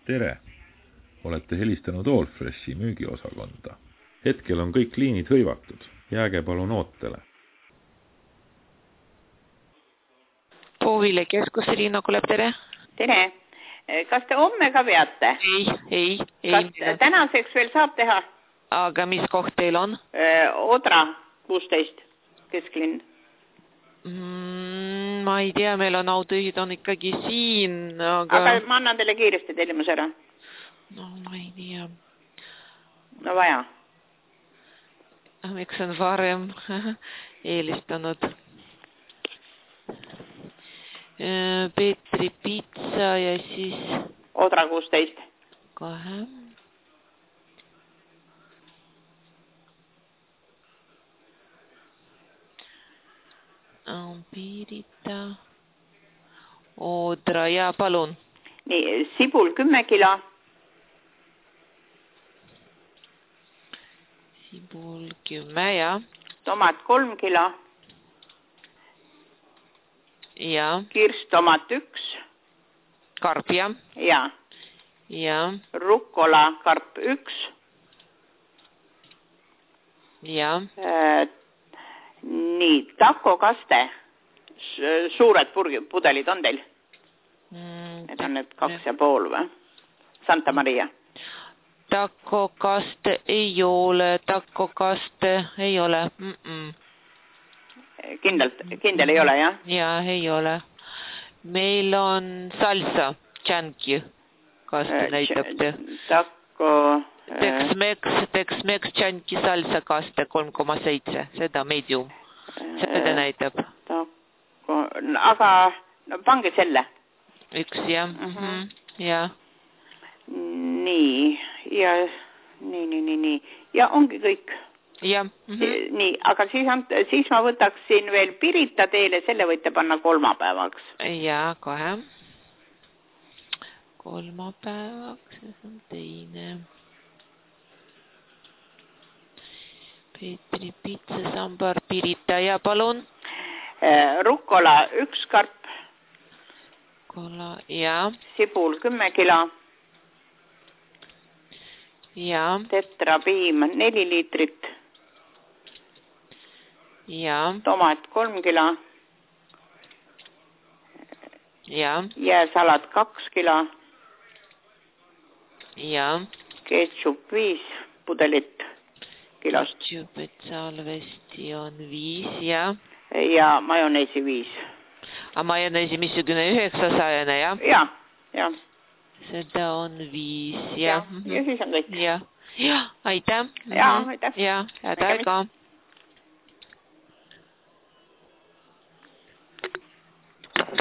Tere! Olete helistanud Allfreshi müügiosakonda. Hetkel on kõik liinid hõivatud. Jääge palun ootele. Puuvile keskus, Riina Kuleb, tere! Tere! Kas te homme ka veate? Ei. Kas tänaseks veel saab teha? Aga mis koht teil on? Odra 16, kesklinn. Ma ei tea, meil on autojuhid on ikkagi siin, aga ma annan teile kiiresti tellimus ära. No ma ei tea. No vaja. Miks on varem eelistanud? Petri Pitsa ja siis... Odra 16. Kohe. Pirita. Odra ja palun. Nii, sibul 10 kilo. Sibul 10 ja. Tomat 3 kilo. Ja. Kirstomat 1. Karp ja. Ja. Ja. Rukkola karp 1. Ja. Nii, takokaste. Suured pudelid on teil? Need on need 2,5 või? Santa Maria. Takokaste ei ole. Kindel ei ole, jah? Ja, ei ole. Meil on salsa, tšanki. Kas te näitate? Tex-Mex tšanki salsa kaste 3,7. Seda medium. Seda näitab. Aga no, pange selle. 1, jah. Ja. Nii. Ja, nii. Ja ongi kõik. Ja. Nii, aga siis ma võtaksin veel Pirita teile, selle võite panna kolmapäevaks. Ja, kohe. Kolmapäevaks, see on teine. Petri Pitsa, sambar, Pirita ja palun. Rukkola 1 karp. Rukkola, ja. Sibul 10 kilo. Ja. Tetrapiim 4 liitrit. Ja. Tomat 3 kilo. Ja. Jääsalat 2 kilo. Ja. Ketchup 5 pudelit kilost. Ketchupit salvesti on 5, ja. Ja majoneesi 5. A majoneesi missugune 900, ja? Ja. Seda on 5, ja. Ja siis on kõik. Ja, aitäh. Ja, aitäh. Ja, head aega.